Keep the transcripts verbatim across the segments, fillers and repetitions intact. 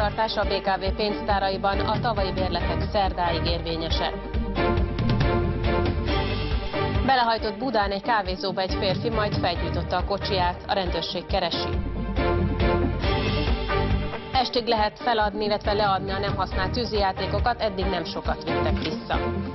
nyitvatartás a bé ká vé pénztáraiban a tavalyi bérletek szerdáig érvényesek. Belehajtott Budán egy kávézóba egy férfi, majd felgyújtotta a kocsiját, a rendőrség keresi. Estig lehet feladni, illetve leadni a nem használt tűzijátékokat, eddig nem sokat vittek vissza.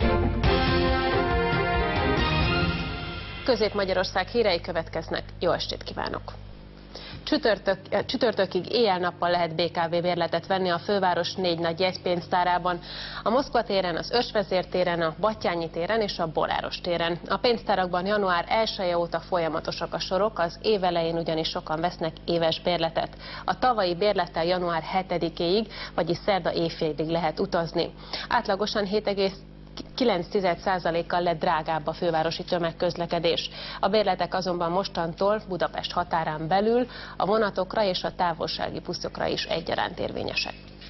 Közép-Magyarország hírei következnek, jó estét kívánok! Csütörtök, csütörtökig éjjel-nappal lehet bé ká vé bérletet venni a főváros négy nagy jegypénztárában, a Moszkva téren, az Ősvezér téren, a Batthyány téren és a Boráros téren. A pénztárakban január elseje óta folyamatosak a sorok, az év elején ugyanis sokan vesznek éves bérletet. A tavalyi bérlettel január hetedikéig, vagyis szerda éjfélig lehet utazni. Átlagosan hét egész kilenc százalékkal lett drágább a fővárosi tömegközlekedés. A bérletek azonban mostantól Budapest határán belül a vonatokra és a távolsági buszokra is egyaránt érvényesek.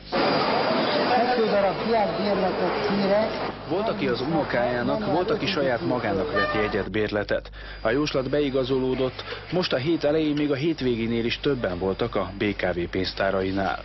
Volt, aki az unokájának, volt, aki saját magának vett jegyet, bérletet. A jóslat beigazolódott, most a hét elején még a hétvégénél is többen voltak a bé ká vé pénztárainál.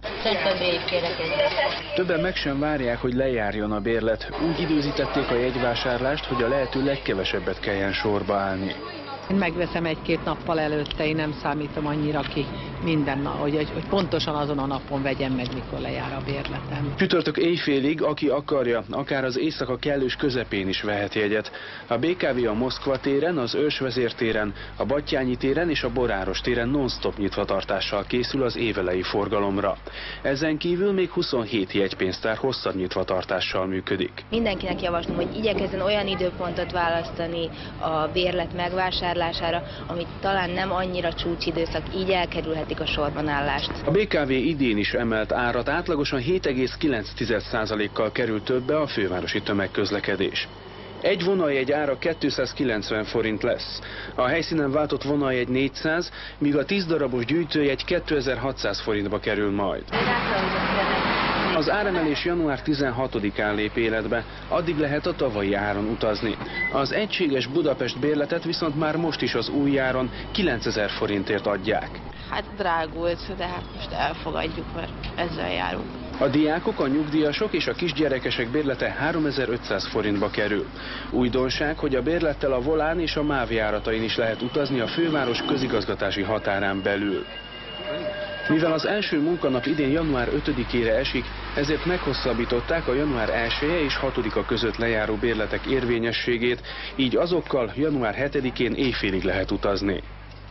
Többen meg sem várják, hogy lejárjon a bérlet. Úgy időzítették a jegyvásárlást, hogy a lehető legkevesebbet kelljen sorba állni. Én megveszem egy-két nappal előtte, én nem számítom annyira ki minden nap, hogy, hogy pontosan azon a napon vegyem meg, mikor lejár a bérletem. Csütörtök éjfélig, aki akarja, akár az éjszaka kellős közepén is vehet jegyet. A bé ká vé a Moszkva téren, az Ősvezér téren, a Batthyány téren és a Boráros téren non-stop nyitvatartással készül az évelei forgalomra. Ezen kívül még huszonhét jegypénztár hosszabb nyitvatartással működik. Mindenkinek javaslom, hogy igyekezzen olyan időpontot választani a bérlet megvásárlására, amit talán nem annyira csúcsidőszak, így elkerülhetik a sorbanállást. A bé ká vé idén is emelt árat, átlagosan hét egész kilenc százalékkal kerül többe a fővárosi tömegközlekedés. Egy vonaljegy ára kétszázkilencven forint lesz. A helyszínen váltott vonaljegy négyszáz, míg a tíz darabos gyűjtőjegy kétezer-hatszáz forintba kerül majd. Az áremelés január tizenhatodikán lép életbe, addig lehet a tavalyi áron utazni. Az egységes Budapest bérletet viszont már most is az új áron kilencezer forintért adják. Hát drágult, de hát most elfogadjuk, mert ezzel járunk. A diákok, a nyugdíjasok és a kisgyerekesek bérlete háromezer-ötszáz forintba kerül. Újdonság, hogy a bérlettel a Volán és a MÁV járatain is lehet utazni a főváros közigazgatási határán belül. Mivel az első munkanap idén január ötödikére esik, ezért meghosszabbították a január elseje és hatodika között lejáró bérletek érvényességét, így azokkal január hetedikén éjfélig lehet utazni.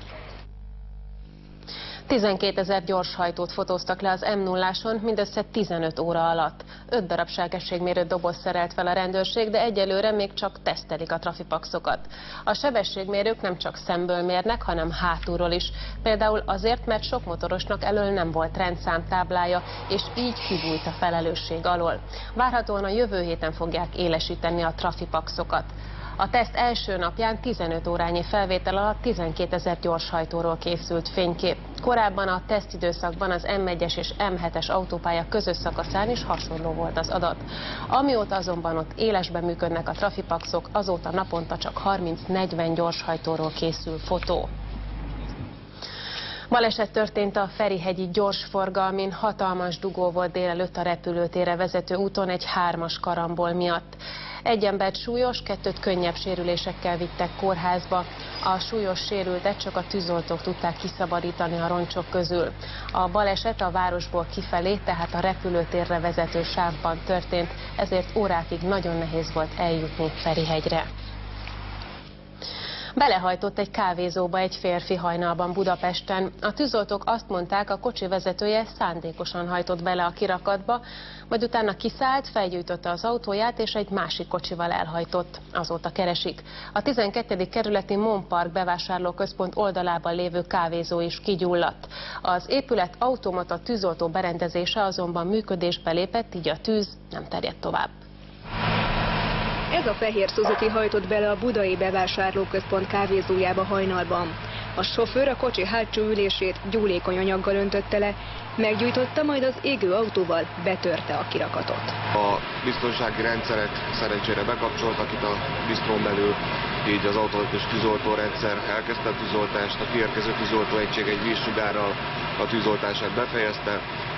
tizenkétezer gyorshajtót fotóztak le az em nulláson mindössze tizenöt óra alatt. öt darab sebességmérő doboz szerelt fel a rendőrség, de egyelőre még csak tesztelik a trafipaxokat. A sebességmérők nem csak szemből mérnek, hanem hátulról is. Például azért, mert sok motorosnak elől nem volt rendszámtáblája, és így kibújt a felelősség alól. Várhatóan a jövő héten fogják élesíteni a trafipaxokat. A teszt első napján tizenöt órányi felvétel alatt tizenkétezer gyorshajtóról készült fénykép. Korábban a tesztidőszakban az em egyes és em hetes autópálya közös szakaszán is hasonló volt az adat. Amióta azonban ott élesben működnek a trafipaxok, azóta naponta csak harminc-negyven gyorshajtóról készül fotó. Baleset történt a Ferihegyi gyorsforgalmin, hatalmas dugó volt délelőtt a repülőtérre vezető úton egy hármas karambol miatt. Egy embert súlyos, kettőt könnyebb sérülésekkel vittek kórházba. A súlyos sérültet csak a tűzoltók tudták kiszabadítani a roncsok közül. A baleset a városból kifelé, tehát a repülőtérre vezető sávban történt, ezért órákig nagyon nehéz volt eljutni Ferihegyre. Belehajtott egy kávézóba egy férfi hajnalban Budapesten. A tűzoltók azt mondták, a kocsi vezetője szándékosan hajtott bele a kirakatba, majd utána kiszállt, felgyújtotta az autóját és egy másik kocsival elhajtott. Azóta keresik. A tizenkettedik kerületi Mon Park bevásárlóközpont oldalában lévő kávézó is kigyulladt. Az épület automata tűzoltó berendezése azonban működésbe lépett, így a tűz nem terjedt tovább. Ez a fehér Suzuki hajtott bele a budai bevásárlóközpont kávézójába hajnalban. A sofőr a kocsi hátsó ülését gyúlékony anyaggal öntötte le, meggyújtotta, majd az égő autóval betörte a kirakatot. A biztonsági rendszeret szerencsére bekapcsoltak itt a bisztrón belül, így az automatikus tűzoltórendszer elkezdte a tűzoltást, a kiérkező tűzoltóegység egy vízsugárral a tűzoltását befejezte,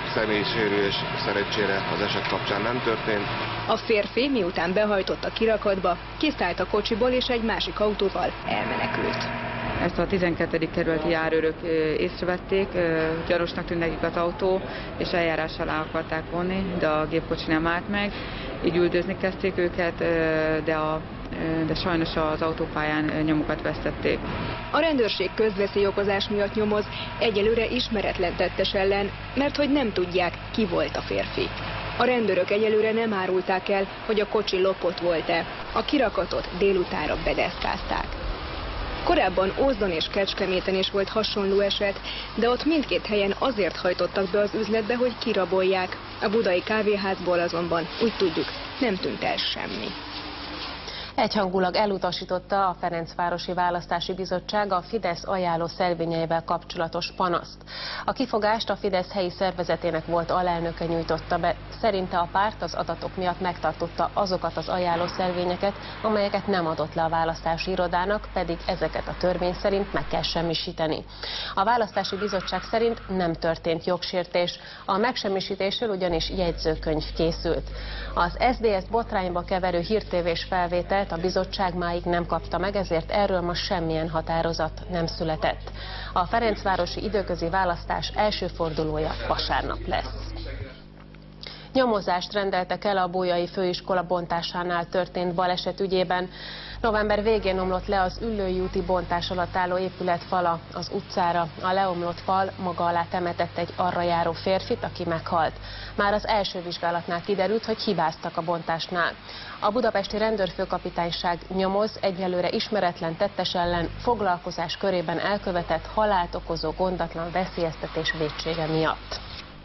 személysérülés szerencsére az eset kapcsán nem történt. A férfi, miután behajtott a kirakatba, kiszállt a kocsiból és egy másik autóval elmenekült. Ezt a tizenkettedik kerületi járőrök észrevették, gyanúsnak tűnt nekik az autó, és eljárás alá akarták vonni, de a gépkocsi nem állt meg. Így üldözni kezdték őket, de, a, de sajnos az autópályán nyomukat vesztették. A rendőrség közveszélyokozás miatt nyomoz, egyelőre ismeretlen tettes ellen, mert hogy nem tudják, ki volt a férfi. A rendőrök egyelőre nem árulták el, hogy a kocsi lopott volt-e. A kirakatot délutánra bedeszkázták. Korábban Ózdon és Kecskeméten is volt hasonló eset, de ott mindkét helyen azért hajtottak be az üzletbe, hogy kirabolják. A budai kávéházból azonban úgy tudjuk, nem tűnt el semmi. Egyhangulag elutasította a Ferencvárosi Választási Bizottság a Fidesz ajánló szervényeivel kapcsolatos panaszt. A kifogást a Fidesz helyi szervezetének volt alelnöke nyújtotta be. Szerinte a párt az adatok miatt megtartotta azokat az ajánló szervényeket, amelyeket nem adott le a választási irodának, pedig ezeket a törvény szerint meg kell semmisíteni. A Választási Bizottság szerint nem történt jogsértés, a megsemmisítésről ugyanis jegyzőkönyv készült. Az es zé dé es botrányba keverő hírtévés felvétel a bizottság máig nem kapta meg, ezért erről ma semmilyen határozat nem született. A ferencvárosi időközi választás első fordulója vasárnap lesz. Nyomozást rendeltek el a Bolyai Főiskola bontásánál történt baleset ügyében. November végén omlott le az Üllői úti bontás alatt álló épület fala az utcára. A leomlott fal maga alá temetett egy arra járó férfit, aki meghalt. Már az első vizsgálatnál kiderült, hogy hibáztak a bontásnál. A budapesti rendőrfőkapitányság nyomoz egyelőre ismeretlen tettes ellen foglalkozás körében elkövetett halált okozó gondatlan veszélyeztetés vétsége miatt.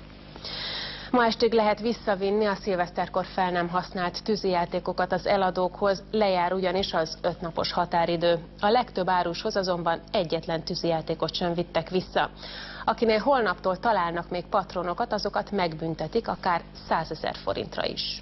Ma estig lehet visszavinni a szilveszterkor fel nem használt tűzijátékokat az eladókhoz, lejár ugyanis az ötnapos határidő. A legtöbb árushoz azonban egyetlen tűzijátékot sem vittek vissza. Akinél holnaptól találnak még patronokat, azokat megbüntetik akár százezer forintra is.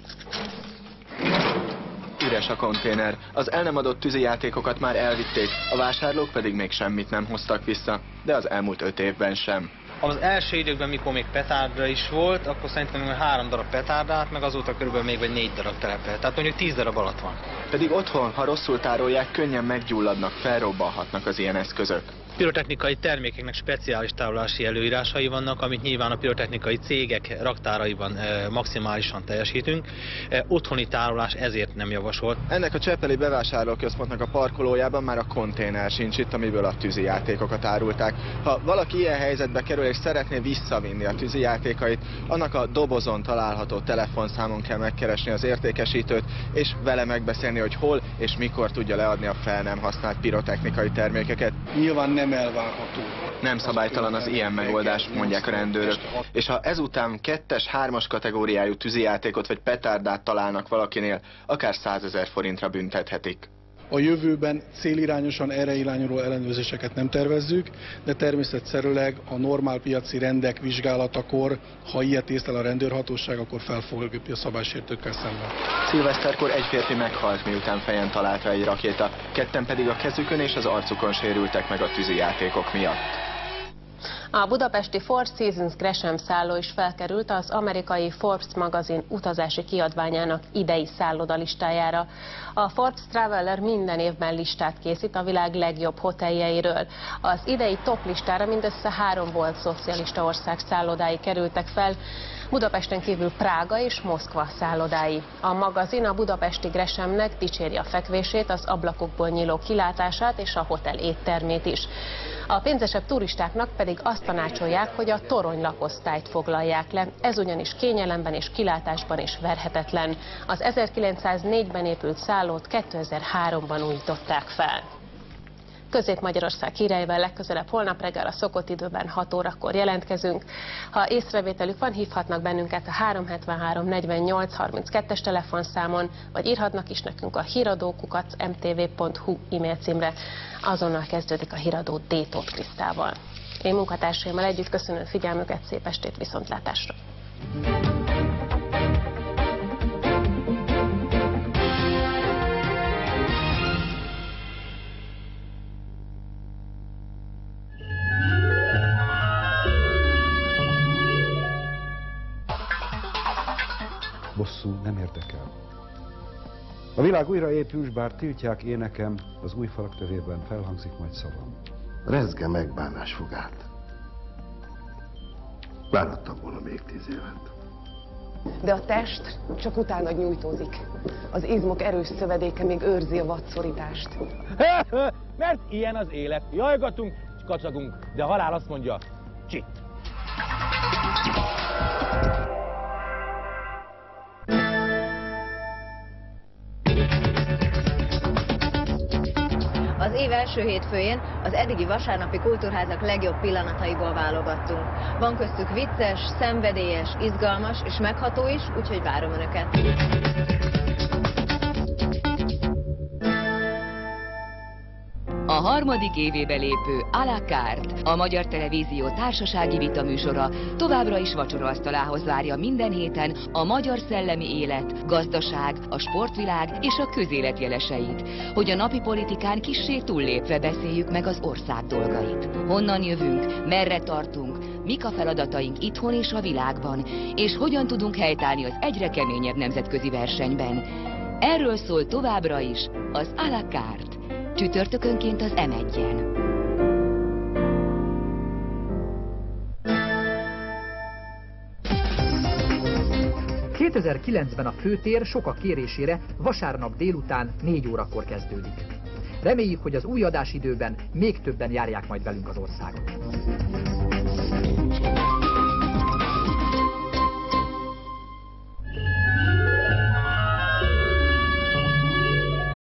Üres a konténer. Az el nem adott tűzijátékokat már elvitték, a vásárlók pedig még semmit nem hoztak vissza, de az elmúlt öt évben sem. Az első időkben, mikor még petárdra is volt, akkor szerintem még három darab petárdát, meg azóta körülbelül még vagy négy darab telepel. Tehát mondjuk tíz darab alatt van. Pedig otthon, ha rosszul tárolják, könnyen meggyulladnak, felrobbanhatnak az ilyen eszközök. Pirotechnikai termékeknek speciális tárolási előírásai vannak, amit nyilván a pirotechnikai cégek raktáraiban e, maximálisan teljesítünk. E, otthoni tárolás ezért nem javasolt. Ennek a Csepeli bevásárlóközpontnak a parkolójában már a konténer sincs itt, amiből a tűzijátékokat árulták. Ha valaki ilyen helyzetbe kerül és szeretné visszavinni a tűzijátékait, annak a dobozon található telefonszámon kell megkeresni az értékesítőt, és vele megbeszélni, hogy hol és mikor tudja leadni a fel nem használt pirotechnikai termékeket. Nyilván nem elvárható. Nem szabálytalan az ilyen megoldás, mondják a rendőrök. És ha ezután kettes, hármas kategóriájú tűzijátékot vagy petárdát találnak valakinél, akár százezer forintra büntethetik. A jövőben célirányosan erre irányuló ellenőrzéseket nem tervezzük, de természetszerűleg a normál piaci rendek vizsgálatakor, ha ilyet észlel a rendőrhatóság, akkor fel fog lépni a szabálysértőkkel szemben. Szilveszterkor egy férfi meghalt, miután fejen találta egy rakéta, ketten pedig a kezükön és az arcukon sérültek meg a tűzijátékok miatt. A budapesti Four Seasons Gresham szálló is felkerült az amerikai Forbes magazin utazási kiadványának idei szállodalistájára. A Forbes Traveler minden évben listát készít a világ legjobb hoteljeiről. Az idei top listára mindössze három volt szocialista ország szállodái kerültek fel, Budapesten kívül Prága és Moszkva szállodái. A magazin a budapesti Greshamnek dicséri a fekvését, az ablakokból nyíló kilátását és a hotel éttermét is. A pénzesebb turistáknak pedig azt tanácsolják, hogy a torony lakosztályt foglalják le, ez ugyanis kényelemben és kilátásban is verhetetlen. Az ezerkilencszáznégyben épült szállót kétezer-háromban újították fel. Közép-Magyarország híreivel legközelebb holnap reggel a szokott időben hat órakor jelentkezünk. Ha észrevételük van, hívhatnak bennünket a három hetvenhárom negyvennyolc harminckettes telefonszámon, vagy írhatnak is nekünk a híradó kukac em té vé pont hu e-mail címre. Azonnal kezdődik a híradó D. Tóth Krisztával. Én munkatársaimmal együtt köszönöm figyelmüket, szép estét, viszontlátásra! hosszú nem érdekel. A világ újra épül, bár tiltják énekem, az új falak tövében felhangzik majd szavam. Rezge megbánás fogát. Várattam volna még tíz évet. De a test csak utána nyújtózik. Az izmok erős szövedéke még őrzi a vadszorítást. Mert ilyen az élet. Jajgatunk, és kacagunk, de a halál azt mondja, csit. Az év első hétfőjén az eddigi vasárnapi kultúrházak legjobb pillanataiból válogattunk. Van köztük vicces, szenvedélyes, izgalmas és megható is, úgyhogy várom Önöket. A harmadik évébe lépő à la carte, a Magyar Televízió társasági vitaműsora továbbra is vacsoraasztalához várja minden héten a magyar szellemi élet, gazdaság, a sportvilág és a közélet jeleseit, hogy a napi politikán kissé túllépve beszéljük meg az ország dolgait. Honnan jövünk, merre tartunk, mik a feladataink itthon és a világban, és hogyan tudunk helytállni az egyre keményebb nemzetközi versenyben. Erről szól továbbra is az à la carte. Csütörtökönként az em egyen. kétezer-kilencben a főtér sokak kérésére vasárnap délután négy órakor kezdődik. Reméljük, hogy az új adásidőben még többen járják majd velünk az országot.